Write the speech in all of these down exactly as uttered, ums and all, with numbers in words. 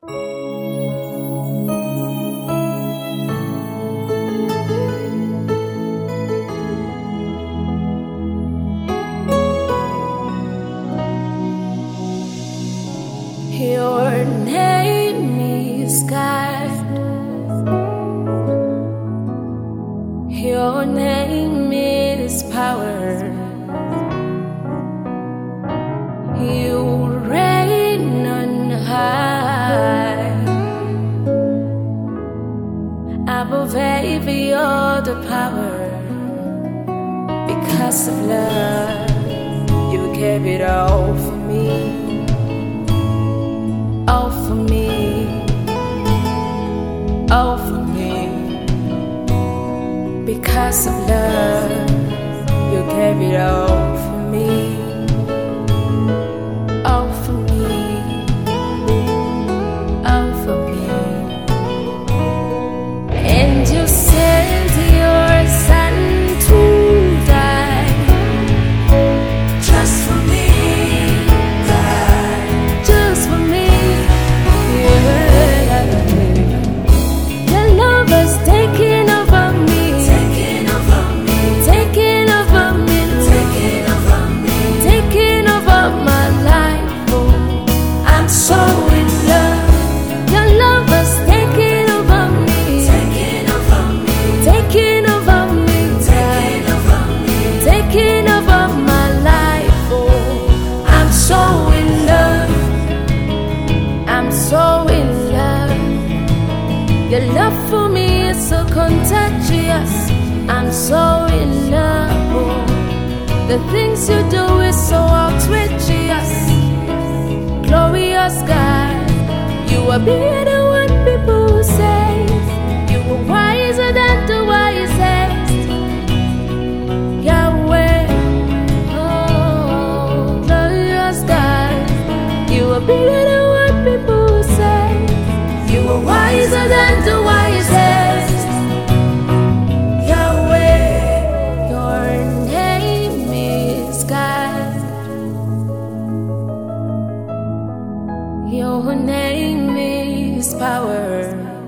Your name is God. Your name is power. You reign on high, above every other power. Because of love, you gave it all for me. All for me, all for me. Because of love, you gave it all for me. All for me, all for me. And you sent your son to die, just for me, die, just for me. Your love has taken over me, taken over me, taken over me, taken over me, taken over my life. Oh, I'm so in love. Your love has taken over me, taken over me, taken over me, taken over me, taken over my life. Oh, I'm so in love. I'm so in love. Your love for me is so contagious. I'm so in love. Oh, the things you do is so outrageous. Glorious God, you are bigger than what people say. You are wiser than the wisest. Yahweh, oh, glorious God, you are bigger than what people say. You are wiser than the wisest. Yahweh, your name is God. Your name is power.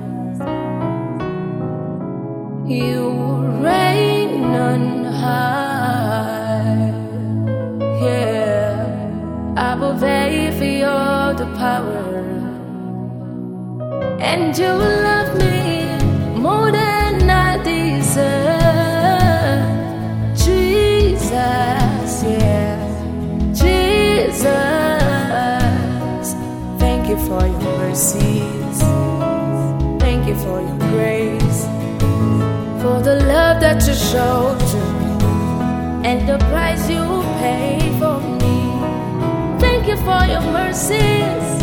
You reign on high, yeah, above every other power. And you love me more than I deserve. Jesus, yeah, Jesus. Thank you for your mercies. Thank you for your grace, for the love that you showed to me, and the price you paid for me. Thank you for your mercies.